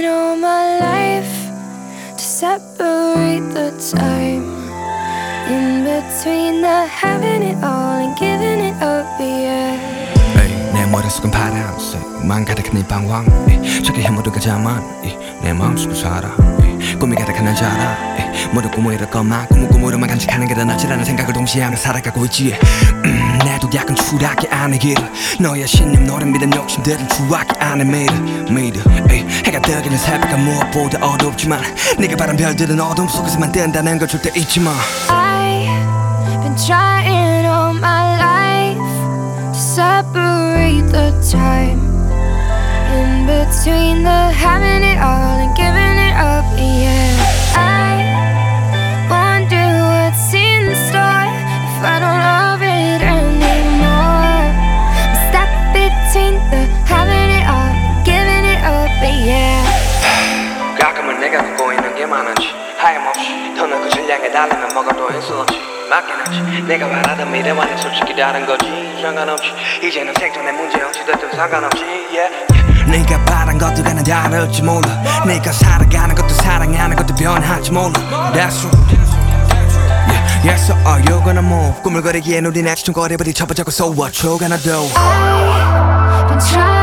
trying all my life to separate the time in between the having it all and giving it up, yeah. 내 머릿속은 파란색만 가득한 네 방황 저기 해모두가 자만 내 마음속을 살아 꿈이 가득한 난 잘 알아 모두 꿈을 이룰 것만 꿈으로만 간직하는 게 더 낫지라는 생각을 동시에 하며 살아가고 있지 나도 약간 추락해 안의 길을 너의 신념 너를 믿은 욕심들은 추락해 안의 미르 해가 뜨기는 새벽은 무엇보다 어둡지만 네가 바란 별들은 어둠 속에서만 뜬다는 걸 절대 잊지 마 I've been trying all my life to separate the time in between the having it all and giving it up, yeah. I wonder what's in store if I don't love it anymore. I'm stuck between the having it all and giving it up, yeah. 가끔은 내가 걷고 있는 게 많은지 하염없이 더 넓은 길 향해 달리면 뭐가 또 있을지 맞긴 하지 내가 바라던 미래와는 솔직히 다른 거지 상관없지 이제는 생존의 문제 어찌됐든 상관없지 yeah. 네가 바란 것도 나는 다를지 몰라 네가 살아가는 것도 사랑하는 것도 변할지 몰라 That's true Yeah, so are you gonna move 꿈을 거리기엔 우린 아직 좀 거리버리 접어져고 So what you gonna do I've been trying